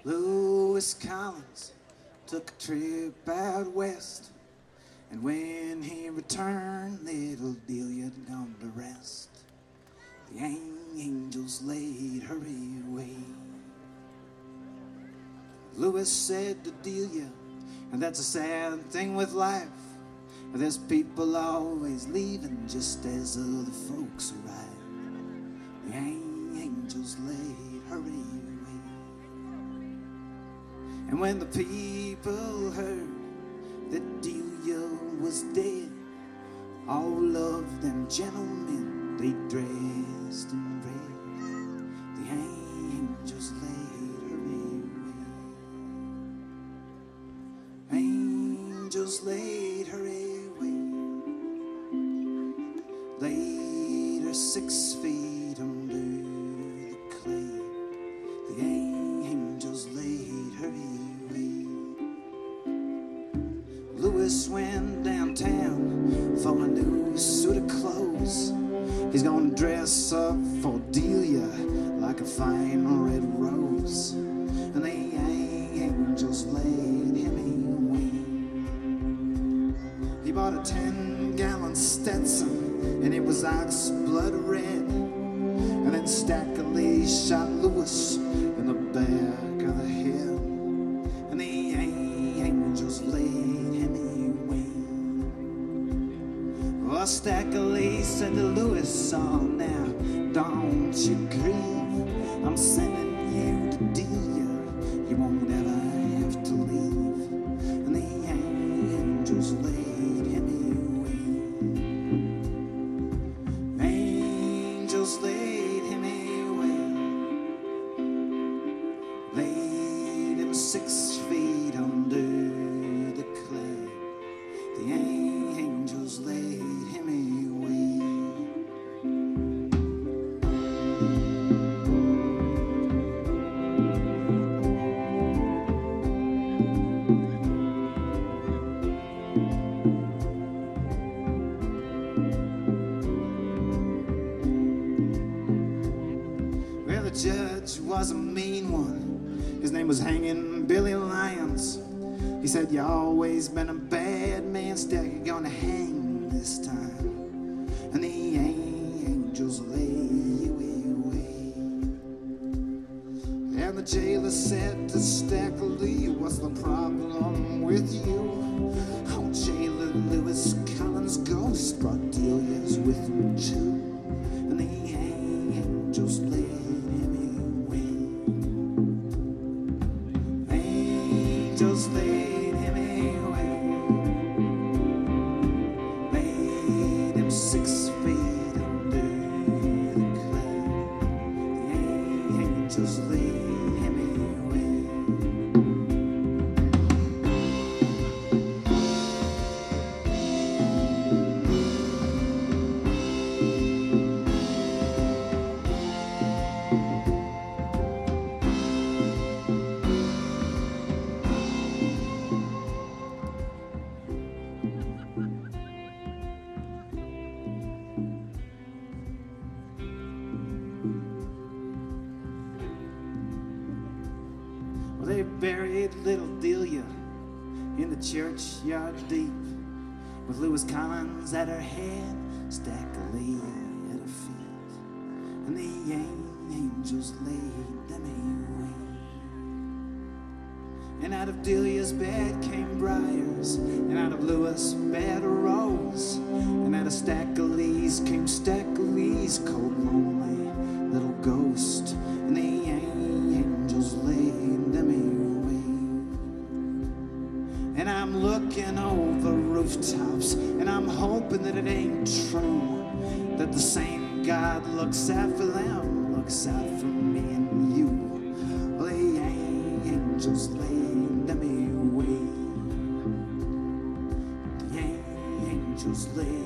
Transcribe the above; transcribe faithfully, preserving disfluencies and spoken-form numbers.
Lewis Collins took a trip out west, and when he returned, little Delia had gone to rest. The angels laid her away. Lewis said to Delia, and that's a sad thing with life, there's people always leaving just as other folks arrive. The angels laid her away. And when the people heard that Delia was dead, all of them gentlemen, they dressed in red. The angels laid her away. Angels laid her away. Laid her six feet under the clay. The angels laid her away. Lewis went downtown for a new suit of clothes. He's gonna dress up for Delia like a fine red rose. And the angels laid him away. He bought a ten-gallon Stetson, and it was ox blood red. And then Stackley shot Lewis in the back of the head. And the angels laid him away. Well, Stackley said to Lewis, oh, now don't you grieve. I'm sending you to Delia. You won't ever have to leave. And the angels laid him away. Angels laid him away. Laid him six feet under the clay. The angels laid him away. Well, the judge was a mean one. His name was Hanging Billy Lyons. He said, you always been a bad man, Stack, you're gonna hang this time. And the angels lay you away. And the jailer said to Stackley, what's the problem with you? Oh, jailer, Lewis Collins' ghost brought Delia's with him too. And the angels laid him away. Angels laid him away. Laid him six feet under the clay. The angels laid him away. Well, they buried little Delia in the churchyard deep, with Lewis Collins at her head, Stackley at her feet, and the angels laid them away. And out of Delia's bed came briars, and out of Lewis' bed a rose, and out of Stackley's came Stackley's cold, lonely little ghost, and the angels laid them away. And I'm looking over rooftops, and I'm hoping that it ain't true, that the same God looks out for them, looks out for me and you. Well, the angels laid them away. The angels laid